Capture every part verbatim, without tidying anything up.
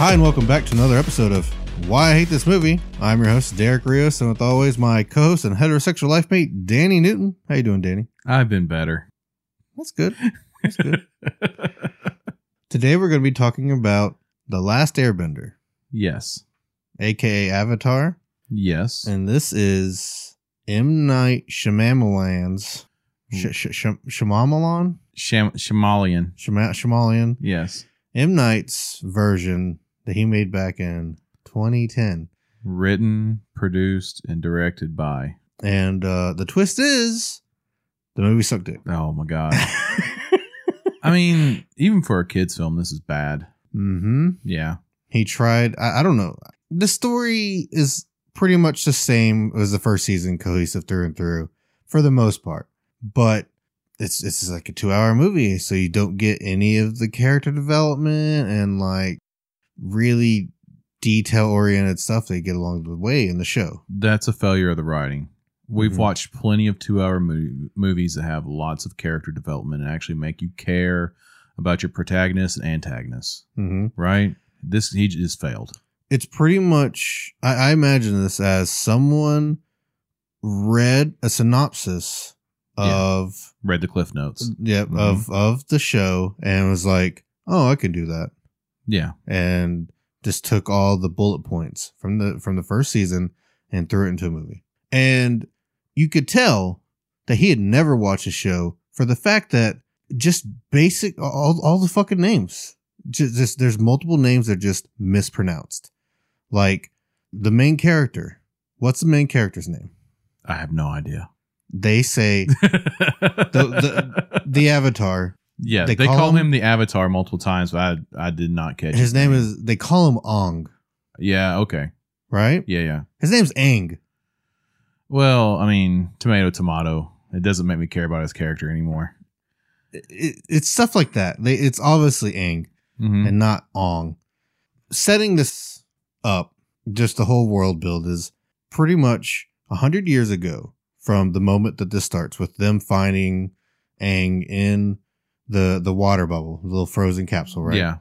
Hi, and welcome back to another episode of Why I Hate This Movie. I'm your host, Derek Rios, and with always my co-host and heterosexual life mate, Danny Newton. How you doing, Danny? I've been better. That's good. That's good. Today we're going to be talking about The Last Airbender. Yes. A K A Avatar. Yes. And this is M. Night Shyamalan's... Sh- sh- sh- Shyamalan? Sham- Shamalian. Shama- Shyamalan. Yes. M. Night's version that he made back in twenty ten. Written, produced, and directed by. And uh, the twist is the movie sucked dick. Oh my God. I mean, even for a kid's film, this is bad. Mm-hmm. Yeah. He tried, I, I don't know. The story is pretty much the same as the first season, cohesive through and through, for the most part. But it's it's like a two hour movie, so you don't get any of the character development and like really detail oriented stuff they get along the way in the show. That's a failure of the writing. We've Mhm. watched plenty of two hour mo- movies that have lots of character development and actually make you care about your protagonist and antagonist, Mm-hmm. right? This, he just failed. It's pretty much, I, I imagine this as someone read a synopsis Yeah. of Read the Cliff Notes. Yep, Mhm. of of the show and was like, "Oh, I can do that." Yeah. And just took all the bullet points from the from the first season and threw it into a movie. And you could tell that he had never watched a show for the fact that just basic all all the fucking names. Just, just there's multiple names that are just mispronounced. Like the main character. What's the main character's name? I have no idea. They say the, the the Avatar. Yeah, They they, call call, him- him, the Avatar multiple times, but I I did not catch His name is, they call him Ong, Yeah, okay. right? Yeah, yeah. His name's Aang. Well, I mean, tomato, tomato. It doesn't make me care about his character anymore. It, it, it's stuff like that. They, it's obviously Aang Mm-hmm. and not Ong. Setting this up, just the whole world build is pretty much a hundred years ago from the moment that this starts with them finding Aang in the, the water bubble, the little frozen capsule, right? Yeah.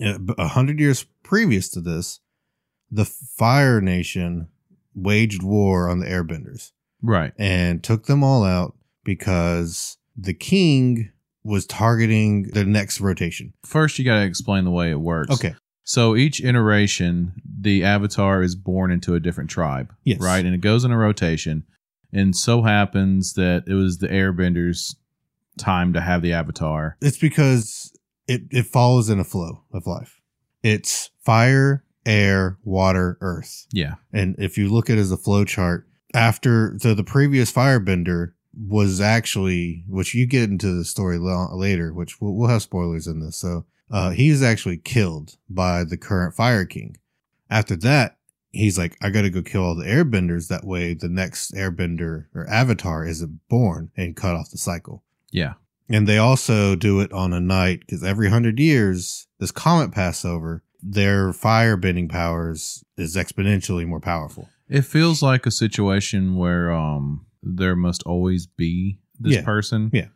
A hundred years previous to this, the Fire Nation waged war on the Airbenders Right. and took them all out because the king was targeting the next rotation. First, you got to explain the way it works. Okay. So each iteration, the Avatar is born into a different tribe. Yes. Right? And it goes in a rotation. And so happens that it was the Airbenders' time to have the Avatar. It's because it, it follows in a flow of life. It's fire, air, water, earth. Yeah. And if you look at it as a flow chart, after so the previous firebender was actually, which you get into the story la- later, which we'll, we'll have spoilers in this. So uh, he's actually killed by the current Fire King. After that, he's like, I got to go kill all the airbenders. That way the next airbender or avatar isn't born and cut off the cycle. Yeah. And they also do it on a night because every hundred years, this comet passes over, their fire bending powers is exponentially more powerful. It feels like a situation where um there must always be this Yeah. person. Yeah.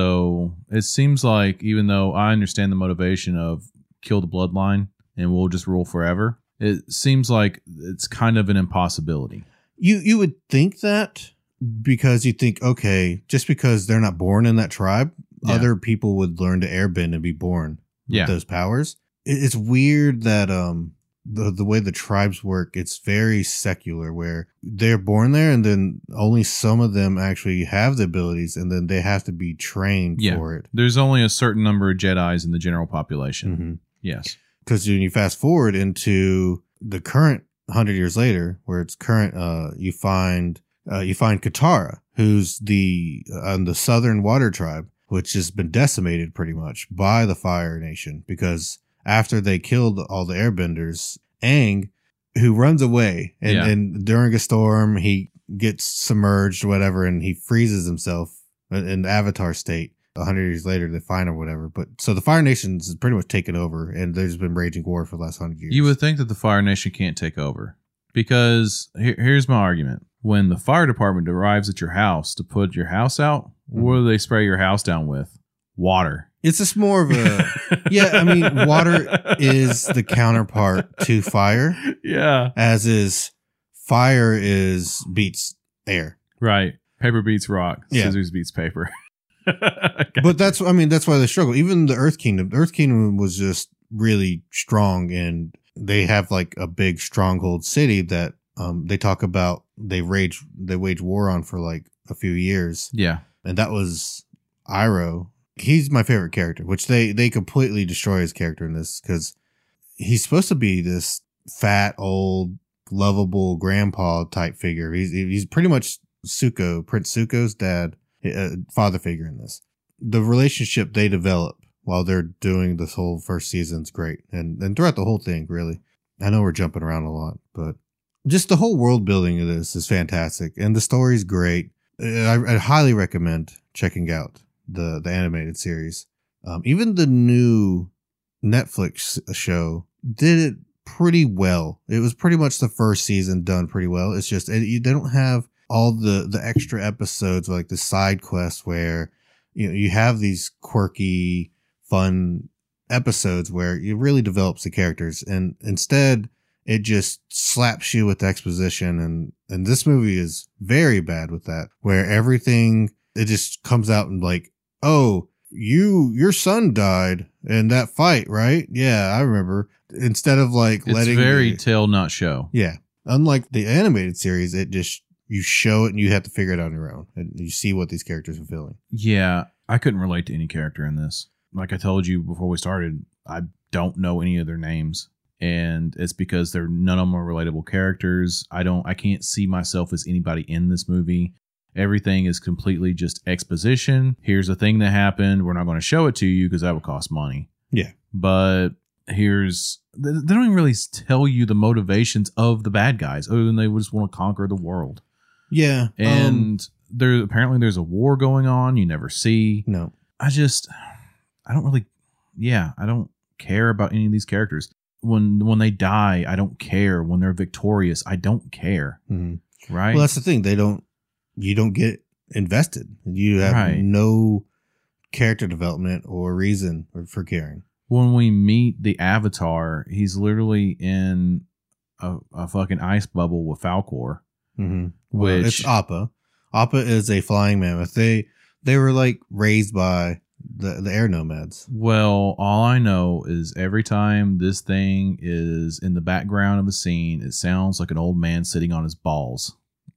So it seems like even though I understand the motivation of kill the bloodline and we'll just rule forever, it seems like it's kind of an impossibility. You you would think that because you think, okay, just because they're not born in that tribe, Yeah. other people would learn to airbend and be born with Yeah. those powers. It- It's weird that um the the way the tribes work, it's very secular where they're born there and then only some of them actually have the abilities and then they have to be trained Yeah. for it. There's only a certain number of Jedis in the general population. Mm-hmm. Yes. Because when you fast forward into the current hundred years later, where it's current, uh, you find uh, you find Katara, who's the uh, the Southern Water Tribe, which has been decimated pretty much by the Fire Nation because after they killed all the Airbenders, Aang, who runs away and, Yeah. and during a storm he gets submerged or whatever, and he freezes himself in, in Avatar state. A hundred years later, they find him or whatever. But so the Fire Nation's pretty much taken over, and there's been raging war for the last hundred years. You would think that the Fire Nation can't take over because here, here's my argument. When the fire department arrives at your house to put your house out, what do they spray your house down with? water. It's just more of a yeah. I mean, water is the counterpart to fire. Yeah, as is fire is beats air. Right. Paper beats rock. Yeah. Scissors beats paper. But that's I mean that's why they struggle. Even the Earth Kingdom, the Earth Kingdom was just really strong, and they have like a big stronghold city that um they talk about. They rage they wage war on for like a few years. Yeah, and that was Iroh. He's my favorite character, which they they completely destroy his character in this because he's supposed to be this fat old lovable grandpa type figure. He's he's pretty much Zuko, Prince Zuko's dad. A father figure in this. The relationship they develop while they're doing this whole first season's great, and and throughout the whole thing, really. I know we're jumping around a lot, but just the whole world building of this is fantastic, and the story's great. I, I highly recommend checking out the the animated series. Um, even the new Netflix show did it pretty well. It was pretty much the first season done pretty well. It's just it, you, they don't have all the, the extra episodes, like the side quests where, you know, you have these quirky, fun episodes where it really develops the characters. And instead, it just slaps you with exposition. And, and this movie is very bad with that, where everything, it just comes out and like, oh, you, your son died in that fight, right? Yeah, I remember. Instead of like it's letting. It's very the, tell, not show. Yeah. Unlike the animated series, it just, you show it and you have to figure it out on your own, and you see what these characters are feeling. Yeah, I couldn't relate to any character in this. Like I told you before we started, I don't know any of their names, and it's because they're none of them are relatable characters. I don't, I can't see myself as anybody in this movie. Everything is completely just exposition. Here's a thing that happened. We're not going to show it to you because that would cost money. Yeah, but here's they don't even really tell you the motivations of the bad guys, other than they just want to conquer the world. Yeah. And um, there apparently there's a war going on you never see. No. I just I don't really yeah, I don't care about any of these characters. When when they die, I don't care. When they're victorious, I don't care. Mm-hmm. Right? Well, that's the thing. They don't you don't get invested. You have right. no character development or reason for caring. When we meet the Avatar, he's literally in a, a fucking ice bubble with Falkor. Mm-hmm. Which well, it's Appa. Appa is a flying mammoth. They they were like raised by the the air nomads. Well, all I know is every time this thing is in the background of a scene, it sounds like an old man sitting on his balls.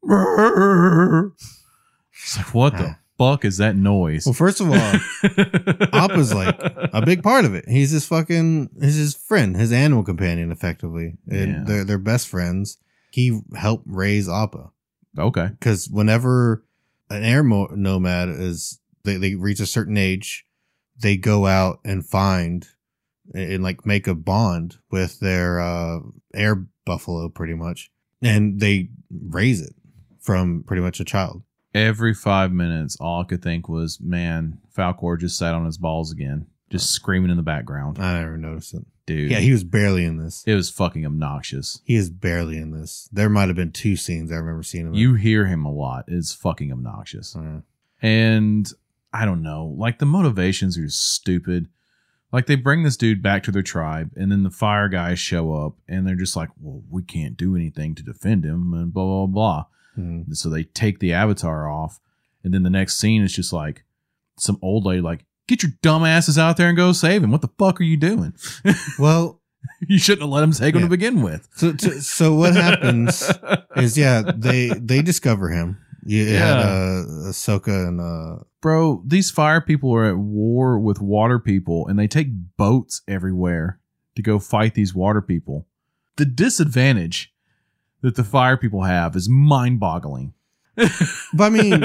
It's like, what the fuck is that noise? Well, first of all, Appa's like a big part of it. He's his fucking he's his friend, his animal companion, effectively, and Yeah. they're they're best friends. He helped raise Appa. Okay. Because whenever an air mo- nomad is, they, they reach a certain age, they go out and find and, and like make a bond with their uh, air buffalo pretty much. And they raise it from pretty much a child. Every five minutes, all I could think was, man, Falkor just sat on his balls again, just screaming in the background. I never noticed it. Dude. Yeah, he was barely in this. It was fucking obnoxious. He is barely in this. There might have been two scenes I remember seeing him in. You hear him a lot. It's fucking obnoxious. Uh, And I don't know, like the motivations are stupid. Like they bring this dude back to their tribe, and then the fire guys show up, and they're just like, well, we can't do anything to defend him, and blah, blah, blah. mm-hmm. So they take the avatar off, and then the next scene is just like some old lady like, get your dumb asses out there and go save him. What the fuck are you doing? Well, you shouldn't have let him take him yeah. to begin with. So, to, so what happens is, yeah, they they discover him. You Yeah. had uh, Ahsoka and uh, Bro, these fire people are at war with water people, and they take boats everywhere to go fight these water people. The disadvantage that the fire people have is mind-boggling. but I mean,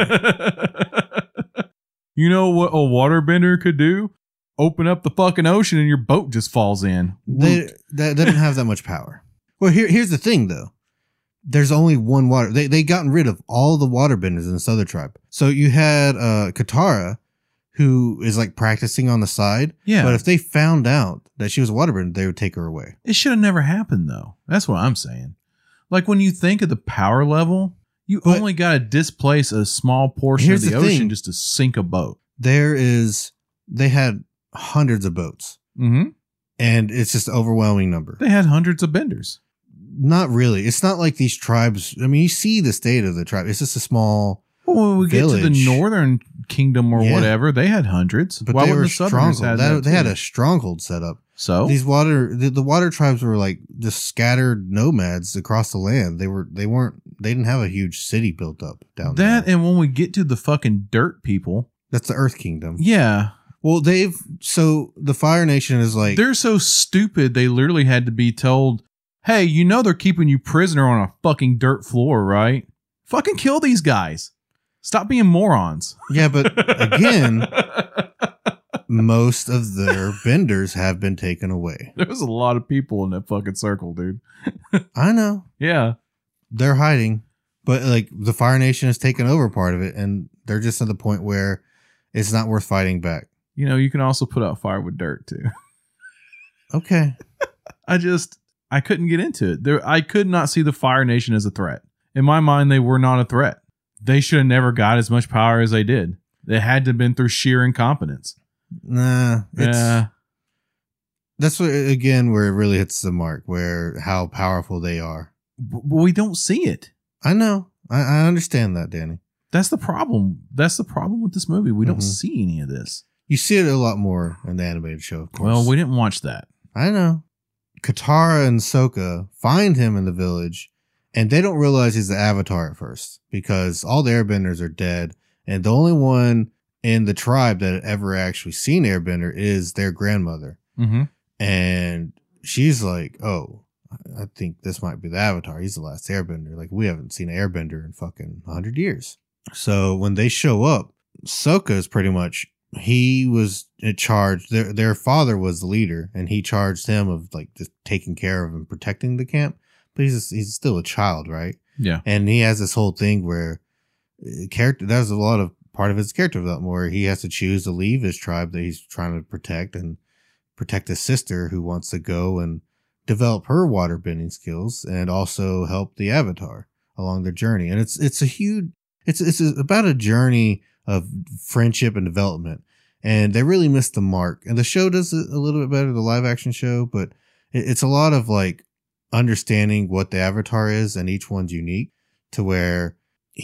you know what a waterbender could do? Open up the fucking ocean and your boat just falls in. they, they they don't have that much power. Well, here here's the thing though. There's only one water. They they gotten rid of all the waterbenders in this other tribe. So you had uh, Katara, who is like practicing on the side. Yeah. But if they found out that she was a waterbender, they would take her away. It should have never happened, though. That's what I'm saying. Like, when you think of the power level, you But only got to displace a small portion of here's the, the ocean thing. just to sink a boat. There is they had hundreds of boats. Mm-hmm. And it's just an overwhelming number. They had hundreds of benders. Not really. It's not like these tribes. I mean, you see the state of the tribe. It's just a small Well, when we village. get to the northern kingdom or Yeah. whatever, they had hundreds. But Why they wouldn't were the Southerners stronghold. have That, that they had too? a stronghold set up. So These water, the, the water tribes were like just scattered nomads across the land. They were, they weren't, they didn't have a huge city built up down that, there. and when we get to the fucking dirt people, That's the Earth Kingdom. yeah, Well, they've, so the Fire Nation is like, they're so stupid. They literally had to be told, "Hey, you know they're keeping you prisoner on a fucking dirt floor, right? Fucking kill these guys. Stop being morons." yeah, but again, most of their benders have been taken away. There was a lot of people in that fucking circle, dude. I know. Yeah. They're hiding, but like the Fire Nation has taken over part of it, and they're just at the point where it's not worth fighting back. You know, you can also put out fire with dirt too. Okay. I just, I couldn't get into it. There, I could not see the Fire Nation as a threat. In my mind, they were not a threat. They should have never got as much power as they did. They had to have been through sheer incompetence. Nah, it's, Yeah. that's what, again, where it really hits the mark, where how powerful they are. But we don't see it. I know. I, I understand that, Danny. That's the problem. That's the problem with this movie. We don't Mhm. see any of this. You see it a lot more in the animated show, of course. Well, we didn't watch that. I know. Katara and Sokka find him in the village, and they don't realize he's the Avatar at first because all the Airbenders are dead, and the only one in the tribe that had ever actually seen Airbender is their grandmother. Mm-hmm. And she's like, "Oh, I think this might be the Avatar. He's the last Airbender. Like, we haven't seen an Airbender in fucking one hundred years." So when they show up, Sokka is pretty much, he was in charge. Their their father was the leader, and he charged him of like just taking care of and protecting the camp. But he's he's still a child, right? Yeah. And he has this whole thing where uh, character. That's a lot of part of his character development where he has to choose to leave his tribe that he's trying to protect and protect his sister who wants to go and develop her water bending skills and also help the Avatar along their journey. And it's it's a huge. It's it's about a journey of friendship and development, and they really missed the mark. And the show does it a little bit better, the live action show, but it, it's a lot of like understanding what the Avatar is, and each one's unique to where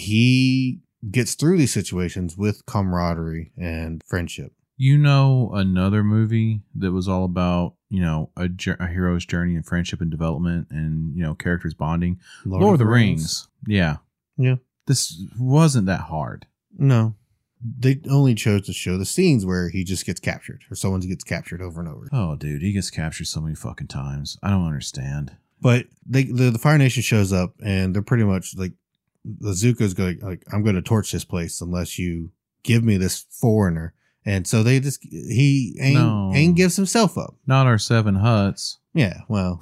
he gets through these situations with camaraderie and friendship. You know, another movie that was all about, you know, a, jour- a hero's journey and friendship and development and, you know, characters bonding. Lord, Lord of the Rings. Rings. Yeah. Yeah. This wasn't that hard. No. They only chose to show the scenes where he just gets captured or someone gets captured over and over. Oh, dude, he gets captured so many fucking times. I don't understand. But they, the, the Fire Nation shows up and they're pretty much like, the Zuko's going like, "I'm going to torch this place unless you give me this foreigner." And so they just, he, Aang, No. Aang gives himself up. Not our seven huts. Yeah, well.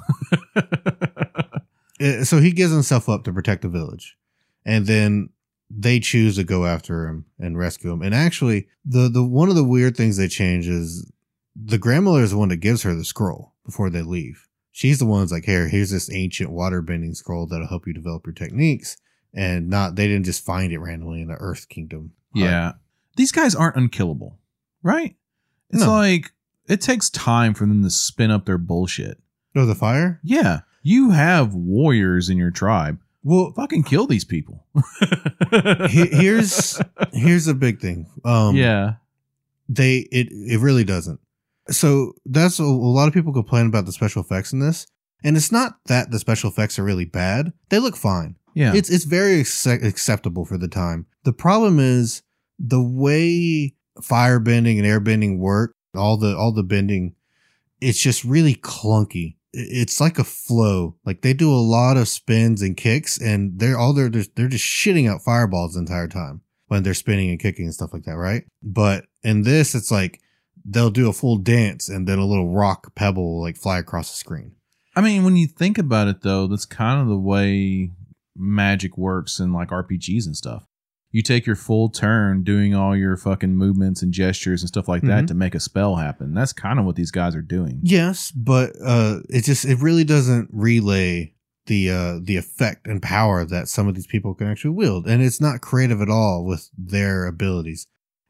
Uh, so he gives himself up to protect the village. And then they choose to go after him and rescue him. And actually, the, the one of the weird things they change is the grandmother is the one that gives her the scroll before they leave. She's the one that's like, "Here, here's this ancient water bending scroll that'll help you develop your techniques." And not, they didn't just find it randomly in the Earth Kingdom. Yeah. These guys aren't unkillable, right? It's No. like, it takes time for them to spin up their bullshit. Oh, the fire? Yeah. You have warriors in your tribe. Well, Fucking kill these people. he- here's here's a big thing. Um, yeah. they it it really doesn't. So that's a, a lot of people complain about the special effects in this, and it's not that the special effects are really bad. They look fine. Yeah. It's it's very acce- acceptable for the time. The problem is the way fire bending and air bending work. All the all the bending, it's just really clunky. It's like a flow. Like they do a lot of spins and kicks, and they're all they're just, they're just shitting out fireballs the entire time when they're spinning and kicking and stuff like that, right? But in this, it's like they'll do a full dance and then a little rock pebble will like fly across the screen. I mean, when you think about it, though, that's kind of the way magic works in like R P Gs and stuff. You take your full turn doing all your fucking movements and gestures and stuff like that Mhm. to make a spell happen. That's kind of what these guys are doing. Yes, but uh, it just it really doesn't relay the uh, the effect and power that some of these people can actually wield, and it's not creative at all with their abilities.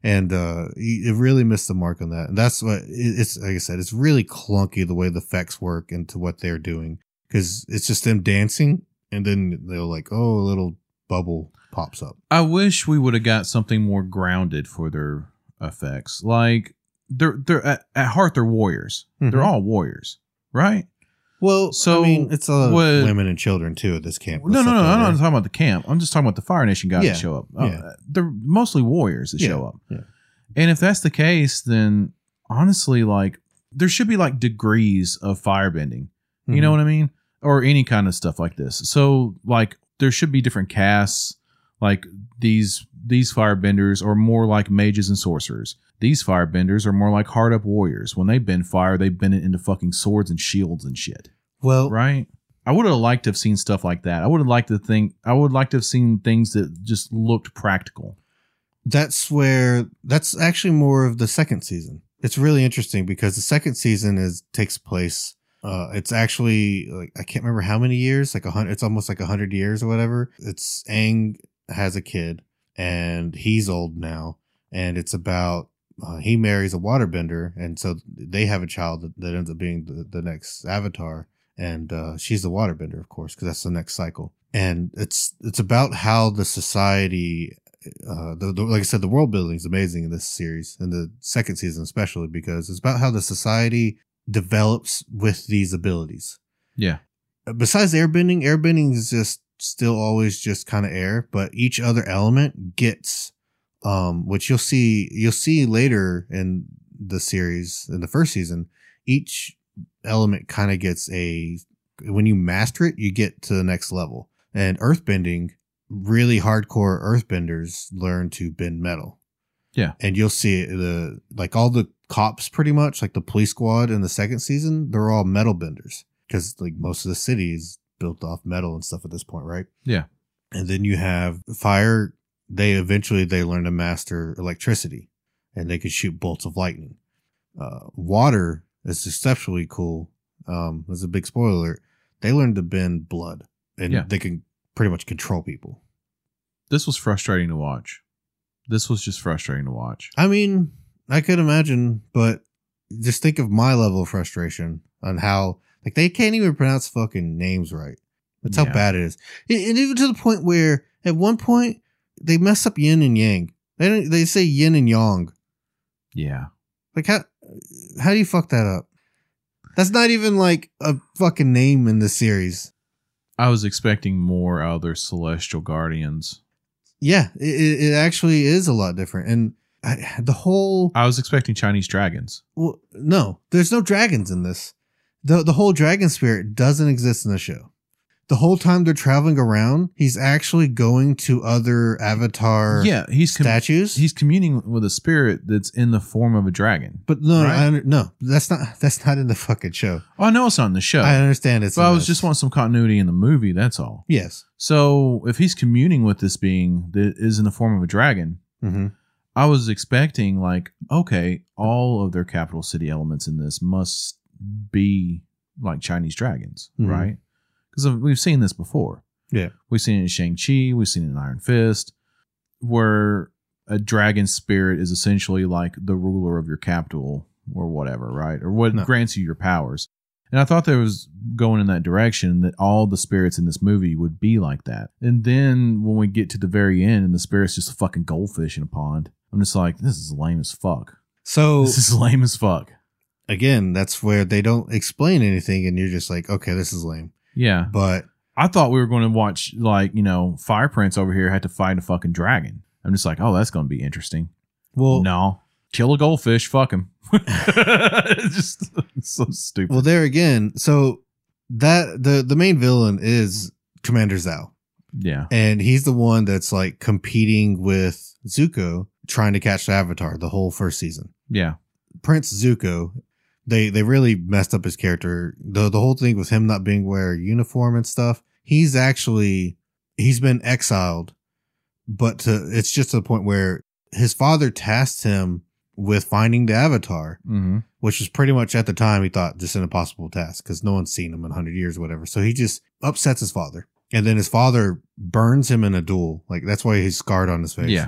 And uh, it really missed the mark on that. And that's what it's like I said, it's really clunky the way the effects work into what they're doing. Because it's just them dancing and then they'll like, oh, a little bubble pops up. I wish we would have got something more grounded for their effects. Like they're they're at, at heart they're warriors. Mm-hmm. They're all warriors, right? Well, so I mean, it's a lot of what, women and children too at this camp. No, no, no. I'm not talking about the camp. I'm just talking about the Fire Nation guys yeah. that show up. Yeah. Uh, they're mostly warriors that yeah. show up. Yeah. And if that's the case, then honestly, like there should be like degrees of firebending. Mm-hmm. You know what I mean? Or any kind of stuff like this. So like there should be different castes. Like these these firebenders are more like mages and sorcerers. These firebenders are more like hard up warriors. When they bend fire, they bend it into fucking swords and shields and shit. Well, right. I would have liked to have seen stuff like that. I would have liked to think. I would like to have seen things that just looked practical. That's where that's actually more of the second season. It's really interesting because the second season is takes place. Uh, it's actually like I can't remember how many years. Like a hundred. It's almost like a hundred years or whatever. It's Aang has a kid and he's old now, and it's about. Uh, he marries a waterbender, and so they have a child that, that ends up being the, the next Avatar, and uh, she's the waterbender, of course, because that's the next cycle. And it's it's about how the society, uh, the, the, like I said, the world building is amazing in this series, in the second season especially, because it's about how the society develops with these abilities. Yeah. Besides airbending, airbending is just still always just kind of air, but each other element gets. Um, which you'll see, you'll see later in the series, in the first season, each element kind of gets a, when you master it, you get to the next level. And earthbending, really hardcore earthbenders learn to bend metal. Yeah. And you'll see the, like all the cops pretty much, like the police squad in the second season, they're all metal benders. Cause like most of the city is built off metal and stuff at this point, right? Yeah. And then you have fire. They eventually they learn to master electricity, and they could shoot bolts of lightning. Uh, water is exceptionally cool. Um, as a big spoiler alert, they learn to bend blood, and yeah. they can pretty much control people. This was frustrating to watch. This was just frustrating to watch. I mean, I could imagine, but just think of my level of frustration on how like they can't even pronounce fucking names right. That's yeah. how bad it is, and even to the point where at one point. They mess up yin and yang. They don't, they say yin and yang. Yeah. Like how how do you fuck that up? That's not even like a fucking name in this series. I was expecting more out of their celestial guardians. Yeah, it, it actually is a lot different. And I, the whole I was expecting Chinese dragons. Well, no, there's no dragons in this. The the whole dragon spirit doesn't exist in the show. The whole time they're traveling around, he's actually going to other Avatar yeah, he's com- statues. He's communing with a spirit that's in the form of a dragon. But no, right? I under, no, that's not that's not in the fucking show. Oh, I know it's not in the show. I understand it's. But I was this. just wanting some continuity in the movie. That's all. Yes. So if he's communing with this being that is in the form of a dragon, mm-hmm. I was expecting like, okay, all of their capital city elements in this must be like Chinese dragons, mm-hmm. right? Because we've seen this before. Yeah. We've seen it in Shang-Chi. We've seen it in Iron Fist, where a dragon spirit is essentially like the ruler of your capital or whatever, right? Or what no. grants you your powers. And I thought there was going in that direction, that all the spirits in this movie would be like that. And then when we get to the very end and the spirit's just a fucking goldfish in a pond, I'm just like, this is lame as fuck. So this is lame as fuck. Again, that's where they don't explain anything and you're just like, okay, this is lame. Yeah. But I thought we were going to watch, like, you know, Fire Prince over here had to fight a fucking dragon. I'm just like, oh, that's going to be interesting. Well, no. Kill a goldfish, fuck him. It's just it's so stupid. Well, there again, so that the, the main villain is Commander Zhao. Yeah. And he's the one that's like competing with Zuko, trying to catch the Avatar the whole first season. Yeah. Prince Zuko. They they really messed up his character. The the whole thing with him not being wear a uniform and stuff. He's actually he's been exiled, but to it's just to the point where his father tasked him with finding the Avatar, mm-hmm. which was pretty much at the time he thought just an impossible task because no one's seen him in a hundred years or whatever. So he just upsets his father, and then his father burns him in a duel. Like that's why he's scarred on his face. Yeah.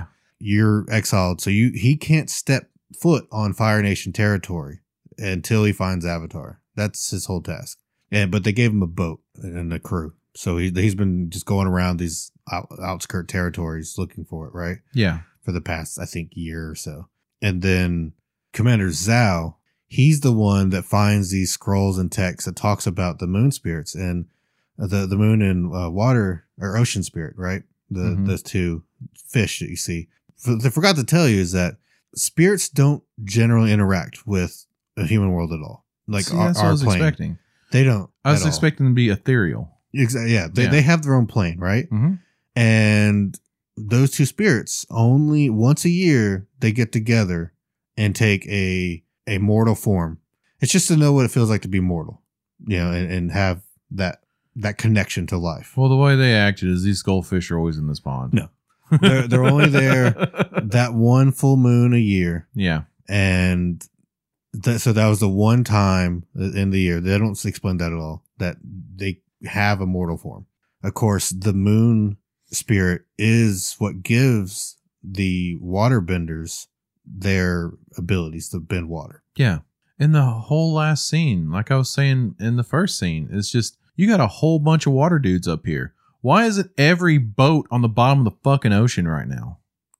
you're exiled. So you he can't step foot on Fire Nation territory until he finds Avatar. That's his whole task. And but they gave him a boat and a crew. So he, he's been just going around these out, outskirt territories looking for it, right? Yeah. For the past, I think, year or so. And then Commander Zhao, he's the one that finds these scrolls and texts that talks about the moon spirits and the, the moon and uh, water or ocean spirit, right? The mm-hmm. Those two fish that you see. What I forgot to tell you is that spirits don't generally interact with the human world at all. Like See, our, that's what our I was plane. expecting. They don't. I was expecting all. to be ethereal. Exactly. Yeah. They, yeah. they have their own plane, right? Mm-hmm. And those two spirits, only once a year, they get together and take a, a mortal form. It's just to know what it feels like to be mortal, you know, and, and have that, that connection to life. Well, the way they acted is these goldfish are always in this pond. No, they're, they're only there that one full moon a year. Yeah. And th- so that was the one time in the year. They don't explain that at all, that they have a mortal form. Of course, the moon spirit is what gives the waterbenders their abilities to bend water. Yeah. In the whole last scene, like I was saying in the first scene, it's just, you got a whole bunch of water dudes up here. Why isn't every boat on the bottom of the fucking ocean right now?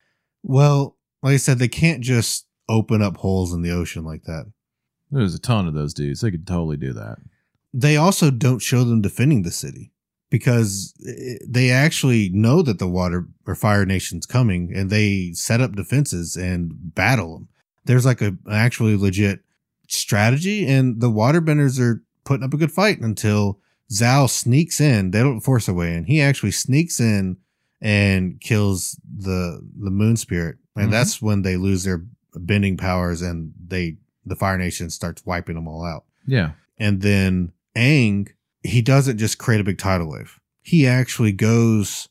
Well, like I said, they can't just open up holes in the ocean like that. There's a ton of those dudes. They could totally do that. They also don't show them defending the city because they actually know that the water or Fire Nation's coming and they set up defenses and battle them. There's like a an actually legit strategy, and the waterbenders are putting up a good fight until Zhao sneaks in. They don't force a way in. He actually sneaks in and kills the the moon spirit. And mm-hmm. that's when they lose their bending powers and they the Fire Nation starts wiping them all out. Yeah. And then Aang, he doesn't just create a big tidal wave. He actually goes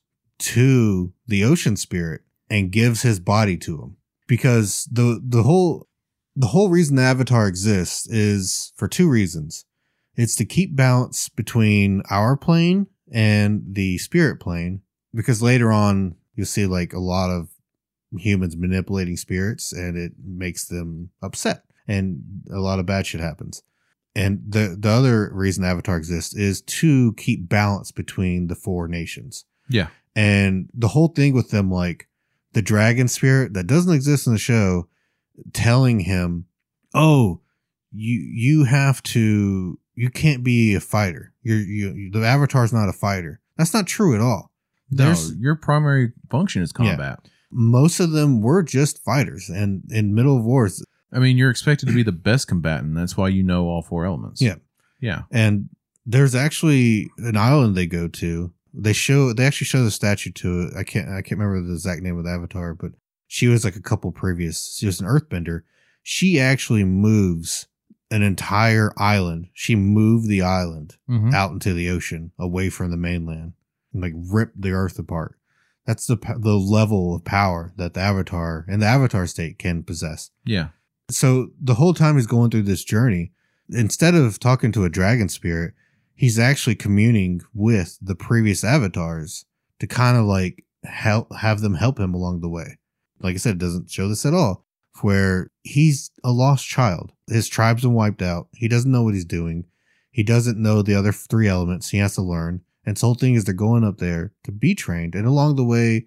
to the ocean spirit and gives his body to him. Because the the whole the whole reason the Avatar exists is for two reasons. It's to keep balance between our plane and the spirit plane. Because later on, you'll see like a lot of humans manipulating spirits and it makes them upset. And a lot of bad shit happens. And the, the other reason Avatar exists is to keep balance between the four nations. Yeah. And the whole thing with them, like the dragon spirit that doesn't exist in the show, telling him, oh, you, you have to, you can't be a fighter. You're, you, the Avatar's not a fighter. That's not true at all. There's, no, your primary function is combat. Yeah, most of them were just fighters, and in Middle of Wars, I mean, you're expected to be the best combatant. That's why you know all four elements. Yeah. Yeah. And there's actually an island they go to. They show, they actually show the statue to it. I can't, I can't remember the exact name of the Avatar, but she was like a couple previous, she was an earthbender. She actually moves an entire island. She moved the island mm-hmm. out into the ocean away from the mainland and like ripped the earth apart. That's the, the level of power that the Avatar and the Avatar state can possess. Yeah. So the whole time he's going through this journey, instead of talking to a dragon spirit, he's actually communing with the previous avatars to kind of like help, have them help him along the way. Like I said, it doesn't show this at all, where he's a lost child. His tribe's been wiped out. He doesn't know what he's doing. He doesn't know the other three elements he has to learn. And so the whole thing is they're going up there to be trained. And along the way,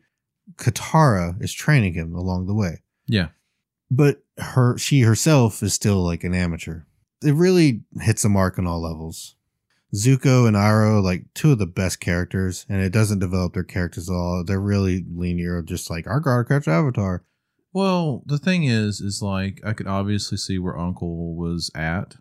Katara is training him along the way. Yeah. But her, she herself is still like an amateur. It really hits a mark on all levels. Zuko and Iroh, like two of the best characters, and it doesn't develop their characters at all. They're really linear, just like, I gotta catch Avatar. Well, the thing is, is like, I could obviously see where Uncle was at,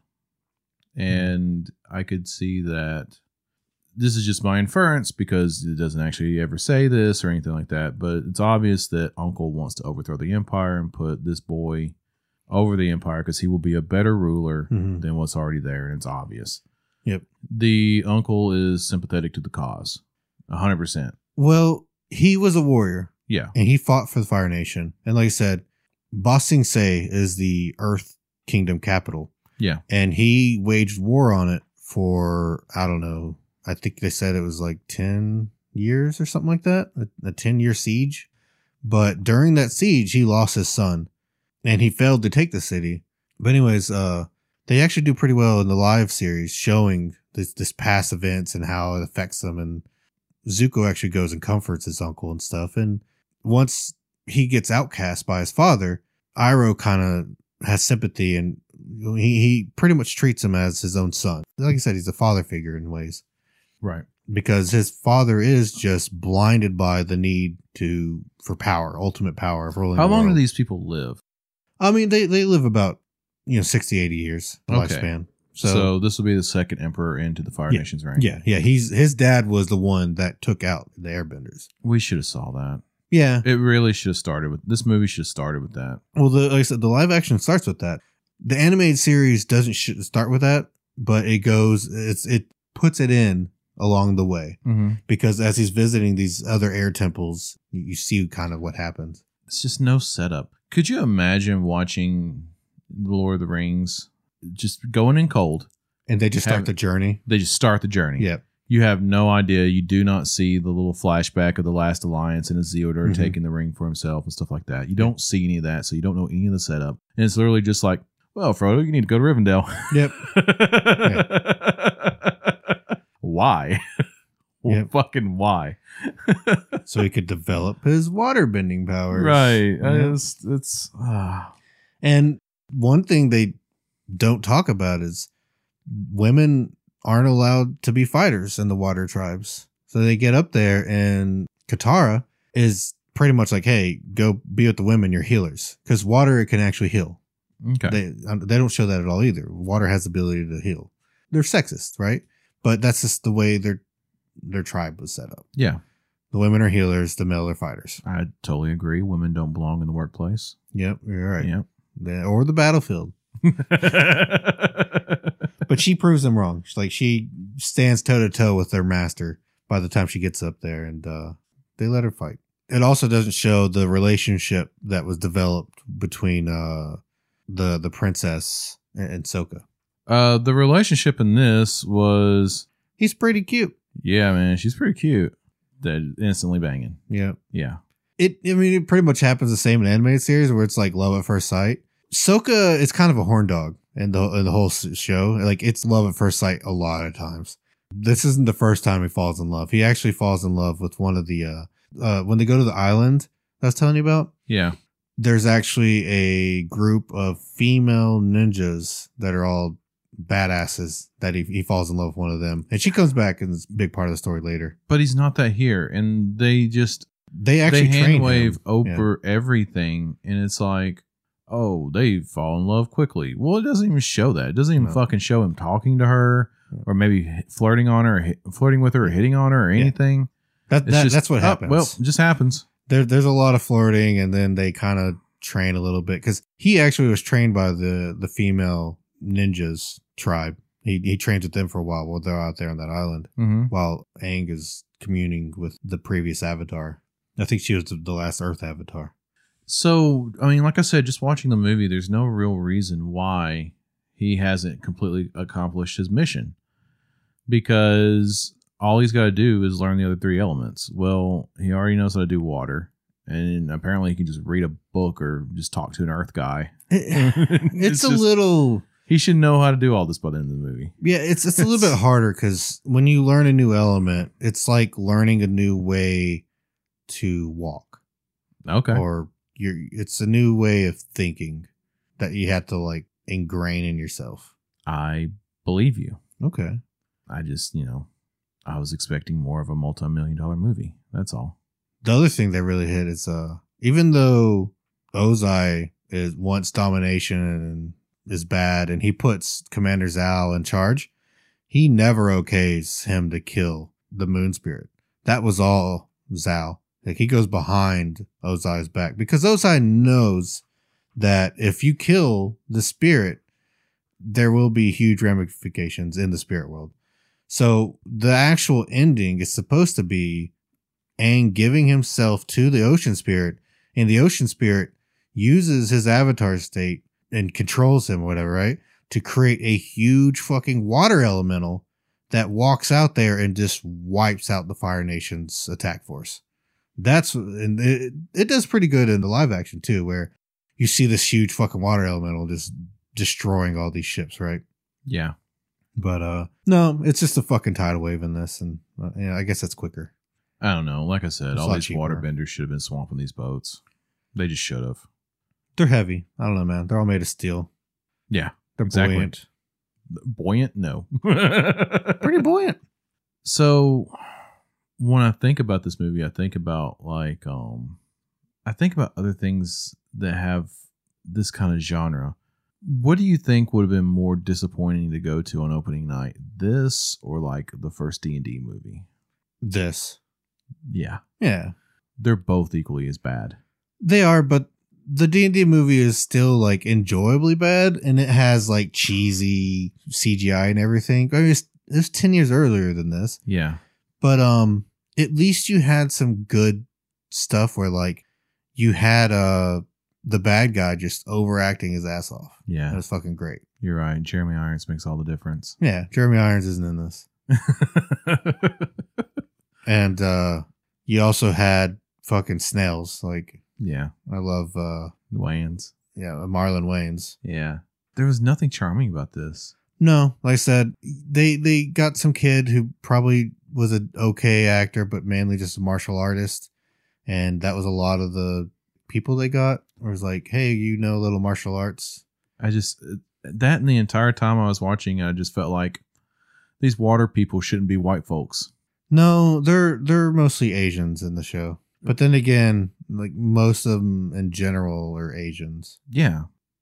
and I could see that this is just my inference because it doesn't actually ever say this or anything like that, but it's obvious that Uncle wants to overthrow the Empire and put this boy over the Empire because he will be a better ruler mm-hmm. than what's already there, and it's obvious. Yep. The uncle is sympathetic to the cause. one hundred percent. Well, he was a warrior. Yeah. And he fought for the Fire Nation. And like I said, Ba Sing Se is the Earth Kingdom capital. Yeah. And he waged war on it for, I don't know, I think they said it was like ten years or something like that. A, a ten-year siege. But during that siege, he lost his son and he failed to take the city. But anyways, uh, they actually do pretty well in the live series showing this, this past events and how it affects them. And Zuko actually goes and comforts his uncle and stuff. And once he gets outcast by his father, Iroh kind of has sympathy and he, he pretty much treats him as his own son. Like I said, he's a father figure in ways. Right. Because his father is just blinded by the need to for power, ultimate power of ruling. How the long world. do these people live? I mean, they, they live about, you know, sixty, eighty years Okay. lifespan. So, So, this will be the second emperor into the Fire Yeah. Nation's reign. yeah, yeah. He's his dad was the one that took out the Airbenders. We should have saw that. Yeah. It really should have started with this movie. Should have started with that. Well, the, like I said, the live action starts with that. The animated series doesn't sh- start with that, but it goes. It's it puts it in along the way Mm-hmm. because as he's visiting these other air temples, you, you see kind of what happens. It's just no setup. Could you imagine watching The Lord of the Rings, just going in cold? And they just start Have- the journey. They just start the journey. Yep. You have no idea. You do not see the little flashback of the last alliance and Isildur Mhm. taking the ring for himself and stuff like that. You don't see any of that, so you don't know any of the setup. And it's literally just like, well, Frodo, you need to go to Rivendell. Yep. Why? Yep. Fucking why? So he could develop his water bending powers. Right. Yeah. It's, it's ah. And one thing they don't talk about is women aren't allowed to be fighters in the water tribes. So they get up there and Katara is pretty much like, hey, go be with the women, you're healers. Because water can actually heal. Okay. They um, they don't show that at all either. Water has the ability to heal. They're sexist, right? But that's just the way their their tribe was set up. Yeah. The women are healers, the male are fighters. I totally agree. Women don't belong in the workplace. Yep, you're right. Yep. The- or the battlefield. But she proves them wrong. She's like she stands toe to toe with their master by the time she gets up there, and uh, they let her fight. It also doesn't show the relationship that was developed between uh, the the princess and, and Sokka. Uh, the relationship in this was, He's pretty cute. yeah, man, she's pretty cute. That instantly banging. Yeah. Yeah. It, I mean, it pretty much happens the same in animated series where it's like love at first sight. Sokka is kind of a horn dog in the, in the whole s- show. Like it's love at first sight a lot of times. This isn't the first time he falls in love. He actually falls in love with one of the, uh, uh, when they go to the island I was telling you about, Yeah. there's actually a group of female ninjas that are all badasses that he, he falls in love with one of them. And she comes back and is a big part of the story later. But he's not that here. And they just, They actually they train hand wave him. over everything. And it's like, oh, they fall in love quickly. Well, it doesn't even show that. It doesn't even No. fucking show him talking to her or maybe flirting on her, or hit, flirting with her or hitting on her or Yeah. anything. That, It's that just, that's what oh, happens. Well, it just happens. there, there's a lot of flirting, and then they kind of train a little bit because he actually was trained by the the female ninjas tribe. He he trains with them for a while while they're out there on that island, Mm-hmm. while Aang is communing with the previous avatar. I think she was the, the last Earth avatar. So, I mean, like I said, just watching the movie, there's no real reason why he hasn't completely accomplished his mission, because all he's got to do is learn the other three elements. Well, he already knows how to do water, and apparently he can just read a book or just talk to an Earth guy. it's, It's a just- little, He should know how to do all this by the end of the movie. yeah. It's it's a little bit harder because when you learn a new element, it's like learning a new way to walk. Okay. Or you're it's a new way of thinking that you have to like ingrain in yourself. I believe you. Okay. I just, you know, I was expecting more of a multi-million dollar movie. That's all. The other thing that really hit is uh even though Ozai is wants domination and is bad and he puts Commander Zhao in charge, he never okays him to kill the moon spirit. That was all Zhao. Like he goes behind Ozai's back because Ozai knows that if you kill the spirit, there will be huge ramifications in the spirit world. So the actual ending is supposed to be Aang giving himself to the ocean spirit, and the ocean spirit uses his avatar state and controls him, whatever, right? To create a huge fucking water elemental that walks out there and just wipes out the Fire Nation's attack force. That's and it, it does pretty good in the live action too, where you see this huge fucking water elemental just destroying all these ships, right? Yeah. But uh no, it's just a fucking tidal wave in this, and uh, yeah, I guess that's quicker. I don't know. Like I said, It's a all lot these cheaper. waterbenders should have been swamping these boats. They just should have. They're heavy. I don't know, man. They're all made of steel. Yeah. They're Exactly. buoyant. Buoyant? No. Pretty buoyant. So when I think about this movie, I think about like um I think about other things that have this kind of genre. What do you think would have been more disappointing to go to on opening night? This or like the first D and D movie? This. Yeah. Yeah. They're both equally as bad. They are, but the D and D movie is still like enjoyably bad, and it has like cheesy C G I and everything. I mean, it's, it's ten years earlier than this, Yeah. but um, at least you had some good stuff where like you had uh the bad guy just overacting his ass off. That Yeah. was fucking great. You're right. Jeremy Irons makes all the difference. Yeah, Jeremy Irons isn't in this, and uh, you also had fucking snails. Like Yeah. I love uh, Wayans. yeah, Marlon Wayans. Yeah. There was nothing charming about this. No, like I said, they they got some kid who probably was an okay actor, but mainly just a martial artist, and that was a lot of the people they got. It was like, hey, you know, little martial arts. I just, that and the entire time I was watching, I just felt like these water people shouldn't be white folks. No, they're they're mostly Asians in the show, but then again, like most of them in general are Asians. Yeah.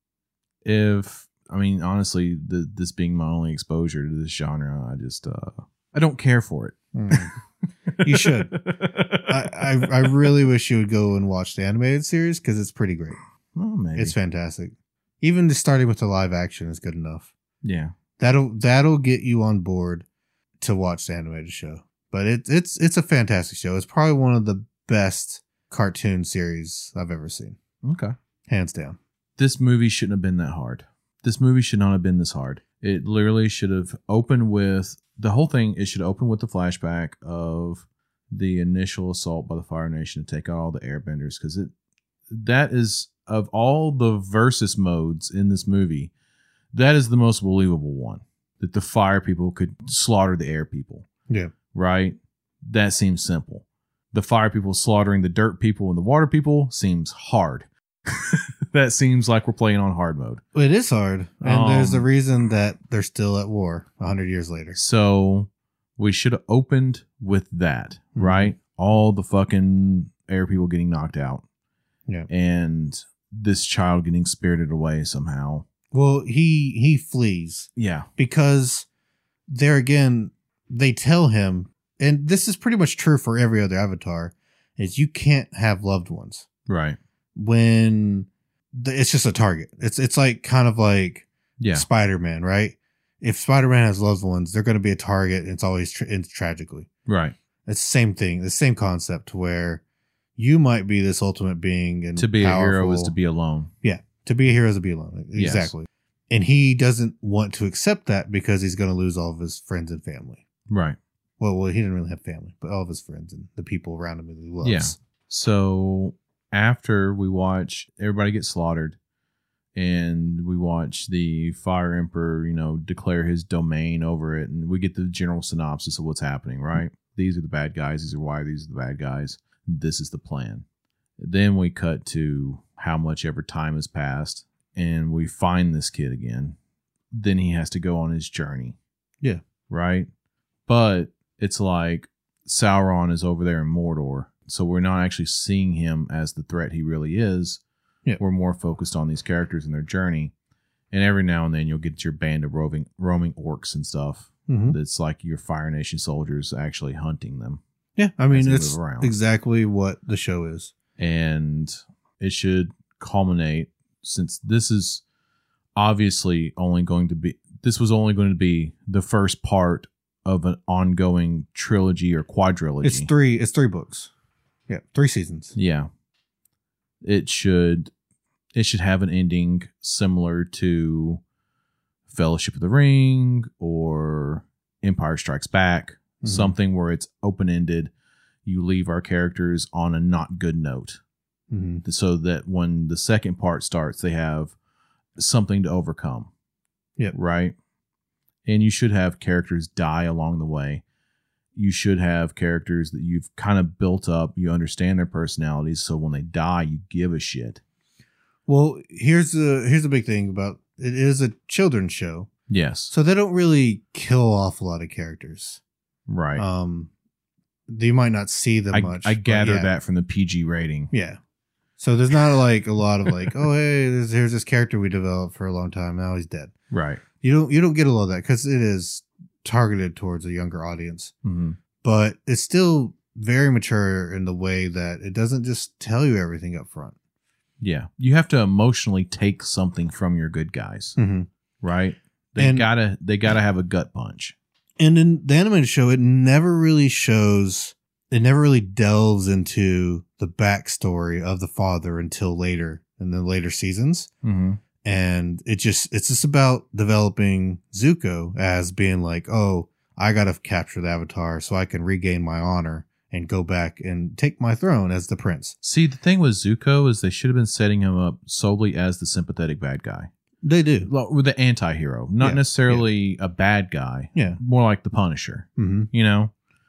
If, I mean, honestly, the, this being my only exposure to this genre, I just, uh, I don't care for it. Mm. You should. I, I I really wish you would go and watch the animated series because it's pretty great. Well, maybe. It's fantastic. Even just starting with the live action is good enough. Yeah. That'll that'll get you on board to watch the animated show. But it, it's it's a fantastic show. It's probably one of the best cartoon series I've ever seen, Okay. hands down. This movie shouldn't have been that hard. This movie should not have been this hard. It literally should have opened with the whole thing. It should open with the flashback of the initial assault by the Fire Nation to take out all the airbenders, because it that is, of all the versus modes in this movie, that is the most believable one, that the fire people could slaughter the air people. Yeah. Right? That seems simple. The fire people slaughtering the dirt people and the water people seems hard. That seems like we're playing on hard mode. It is hard. And there's a Um, reason that they're still at war a hundred years later. So we should have opened with that, Mhm. right? All the fucking air people getting knocked out. Yeah. And this child getting spirited away somehow. Well, he he flees Yeah. because there again, they tell him, and this is pretty much true for every other avatar, is you can't have loved ones. Right. When the, it's just a target. It's it's like kind of like Yeah. Spider-Man, right? If Spider-Man has loved ones, they're going to be a target, and it's always tra- ends tragically. Right. It's the same thing, the same concept where you might be this ultimate being, and To be a hero is powerful. to be alone. to be a hero is to be alone. Yes. Exactly. And he doesn't want to accept that because he's going to lose all of his friends and family. Right. Well, well, he didn't really have family, but all of his friends and the people around him that he loves. Yeah. So after we watch everybody get slaughtered and we watch the Fire Emperor, you know, declare his domain over it, and we get the general synopsis of what's happening, right? These are the bad guys. These are why these are the bad guys. This is the plan. Then we cut to how much ever time has passed and we find this kid again. Then he has to go on his journey. Yeah. Right? But it's like Sauron is over there in Mordor. So we're not actually seeing him as the threat he really is. Yeah. We're more focused on these characters and their journey. And every now and then you'll get your band of roving, roaming orcs and stuff. Mm-hmm. That's like your Fire Nation soldiers actually hunting them. Yeah. I As mean, they it's move around. exactly what the show is. And it should culminate, since this is obviously only going to be, this was only going to be the first part of an ongoing trilogy or quadrilogy. It's three. It's three books. Yeah, three seasons. Yeah. It should it should have an ending similar to Fellowship of the Ring or Empire Strikes Back, Mhm. something where it's open-ended. you leave our characters on a not good note. Mm-hmm. So that when the second part starts, they have something to overcome. Yep. Right? And you should have characters die along the way. You should have characters that you've kind of built up. You understand their personalities. So when they die, you give a shit. Well, here's the here's the big thing about it is a children's show. Yes. So they don't really kill off a lot of characters. Right. Um, you might not see them I, much. I gather yeah. that from the P G rating. Yeah. So there's not like a lot of like, oh, hey, there's, here's this character we developed for a long time. Now he's dead. Right. You don't you don't get a lot of that because it is targeted towards a younger audience. Mm-hmm. But it's still very mature in the way that it doesn't just tell you everything up front. Yeah. You have to emotionally take something from your good guys. Mm-hmm. Right? They And- gotta they gotta have a gut punch. And in the animated show, it never really shows, it never really delves into the backstory of the father until later in the later seasons. Mm-hmm. And it just, it's just about developing Zuko as being like, oh, I got to capture the Avatar so I can regain my honor and go back and take my throne as the prince. See, the thing with Zuko is they should have been setting him up solely as the sympathetic bad guy. They do. Well, with the anti-hero, not Yeah, necessarily a bad guy. Yeah. More like the Punisher, Mm-hmm. you know,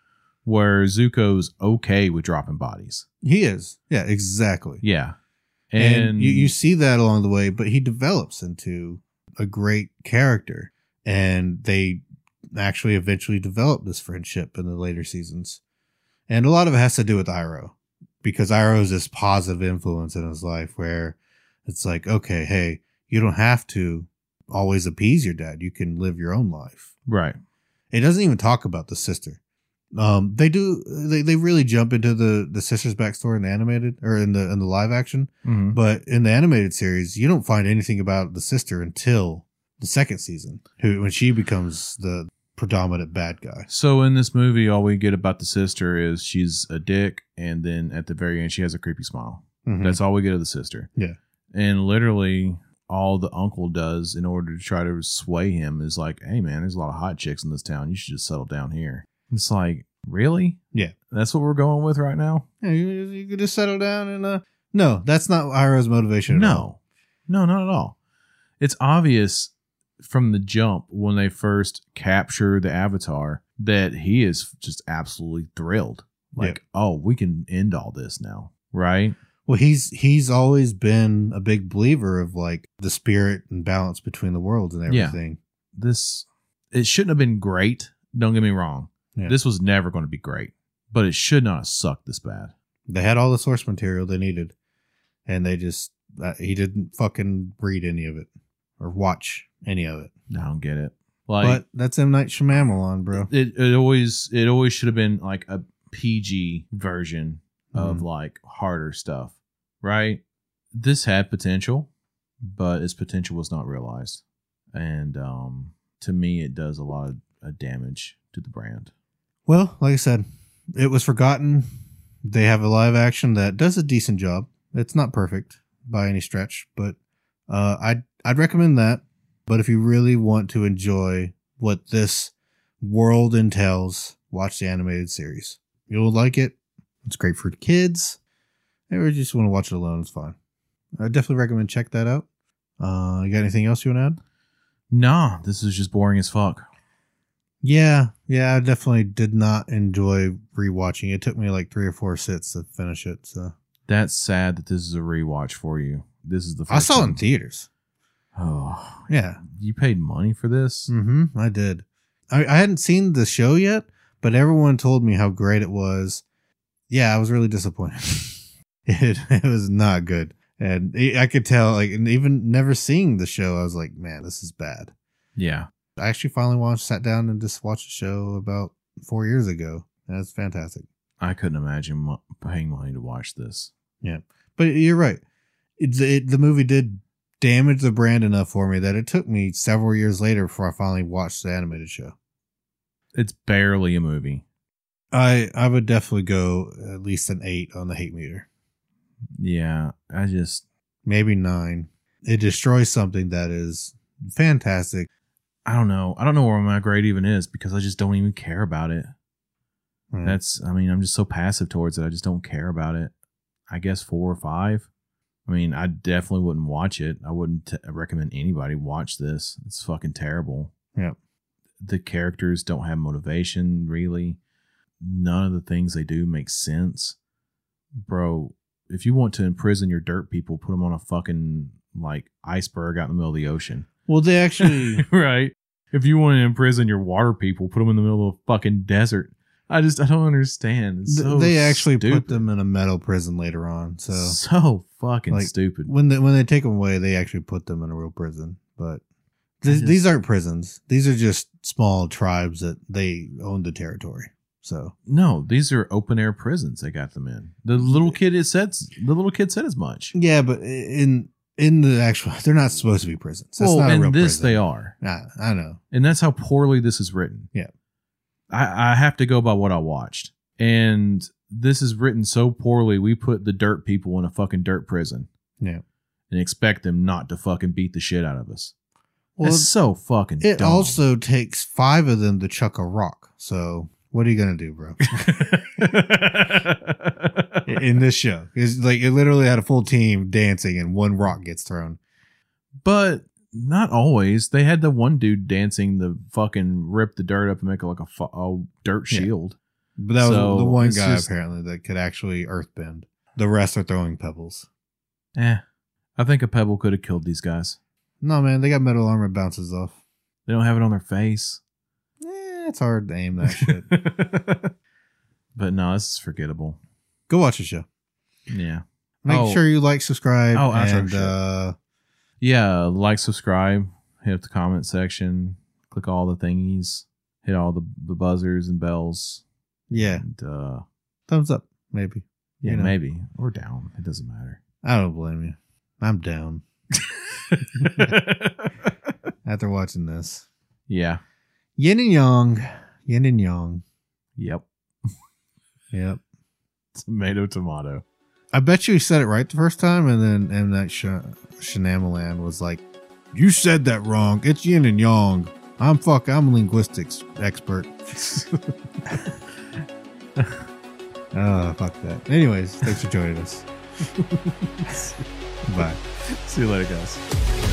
where Zuko's okay with dropping bodies. He is. Yeah, exactly. Yeah. And, And, you, you see that along the way, but he develops into a great character. And they actually eventually develop this friendship in the later seasons. And a lot of it has to do with Iroh, because Iroh is this positive influence in his life where it's like, okay, hey, you don't have to always appease your dad. You can live your own life. right. It doesn't even talk about the sister. Um, they do. They, they really jump into the, the sister's backstory in the animated or in the in the live action. Mm-hmm. But in the animated series, you don't find anything about the sister until the second season, who when she becomes the predominant bad guy. So in this movie, all we get about the sister is she's a dick, and then at the very end, she has a creepy smile. Mhm. That's all we get of the sister. Yeah. And literally, all the uncle does in order to try to sway him is like, hey, man, there's a lot of hot chicks in this town. You should just settle down here. It's like, really? Yeah. That's what we're going with right now? Yeah, you, you could just settle down and uh. No, that's not Iroh's motivation. At all. No. No, not at all. It's obvious from the jump when they first capture the Avatar that he is just absolutely thrilled. Like, Yeah. oh, we can end all this now, right? Well, he's he's always been a big believer of like the spirit and balance between the worlds and Yeah. everything. This, it shouldn't have been great. Don't get me wrong. Yeah. This was never going to be great, but it should not have sucked this bad. They had all the source material they needed, and they just uh, he didn't fucking read any of it or watch any of it. I don't get it. Like, But that's M. Night Shyamalan, bro. it, it always, it always should have been like a P G version of Mhm. like harder stuff, right? This had potential, but its potential was not realized. And um, to me, it does a lot of uh, damage to the brand. Well, like I said, it was forgotten. They have a live action that does a decent job. It's not perfect by any stretch, but uh, I'd I'd recommend that. But if you really want to enjoy what this world entails, watch the animated series. You'll like it. It's great for kids. Or you just want to watch it alone, it's fine. I definitely recommend check that out. Uh, you got anything else you want to add? Nah, this is just boring as fuck. Yeah, yeah, I definitely did not enjoy rewatching. It took me like three or four sits to finish it. So That's sad that this is a rewatch for you. This is the first I saw it in time. theaters. Oh, Yeah, you paid money for this? mm-hmm, I did. I, I hadn't seen the show yet, but everyone told me how great it was. Yeah, I was really disappointed. it it was not good, and I could tell. Like, and even never seeing the show, I was like, man, this is bad. Yeah. I actually finally watched, sat down and just watched the show about four years ago. That's fantastic. I couldn't imagine mo- paying money to watch this. Yeah, but you're right. It, it, the movie did damage the brand enough for me that it took me several years later before I finally watched the animated show. It's barely a movie. I I would definitely go at least an eight on the hate meter, Yeah, I just, maybe nine. It destroys something that is fantastic. I don't know. I don't know where my grade even is because I just don't even care about it. Right. That's, I mean, I'm just so passive towards it. I just don't care about it. I guess four or five. I mean, I definitely wouldn't watch it. I wouldn't t- recommend anybody watch this. It's fucking terrible. Yeah. The characters don't have motivation, really. None of the things they do make sense. Bro, if you want to imprison your dirt people, put them on a fucking, like, iceberg out in the middle of the ocean. Well, they actually... Right? If you want to imprison your water people, put them in the middle of a fucking desert. I just, I don't understand. It's so they actually stupid. put them in a metal prison later on. So So fucking Like, stupid. when they, when they take them away, they actually put them in a real prison. But th- just- these aren't prisons. These are just small tribes that they own the territory. So No, these are open air prisons they got them in. The little kid is said, the little kid said as much. yeah, but in in the actual, they're not supposed to be prisons. That's Well, not a in real this prison. they are. Nah, I know. And that's how poorly this is written. Yeah. I, I have to go by what I watched. And this is written so poorly, we put the dirt people in a fucking dirt prison. Yeah. And expect them not to fucking beat the shit out of us. Well, It's so fucking it dumb. also takes five of them to chuck a rock. So what are you gonna do, bro? In this show, it's like it literally had a full team dancing, and one rock gets thrown. But not always. They had the one dude dancing the fucking rip the dirt up and make it like a, fu- a dirt Yeah. shield. But that So, was the one it's guy just- apparently that could actually earthbend. The rest are throwing pebbles. Eh. I think a pebble could have killed these guys. No, man, they got metal armor bounces off. They don't have it on their face. Eh, it's hard to aim that shit. But no, this is forgettable. Go watch the show. Yeah. Make Oh. sure you like, subscribe, Oh, outro and shit. uh, Yeah, like, subscribe, hit up the comment section, click all the thingies, hit all the, the buzzers and bells. yeah, And, uh, thumbs up, maybe. yeah, You know. maybe. Or down. It doesn't matter. I don't blame you. I'm down after watching this. Yeah. Yin and yang, yin and yang. Yep. Yep. Tomato, tomato. I bet you said it right the first time, and then and that Sh- Shenamalan was like, "You said that wrong. It's yin and yang. I'm fuck. I'm a linguistics expert." Oh, fuck that. Anyways, thanks for joining us. Bye. See you later, guys.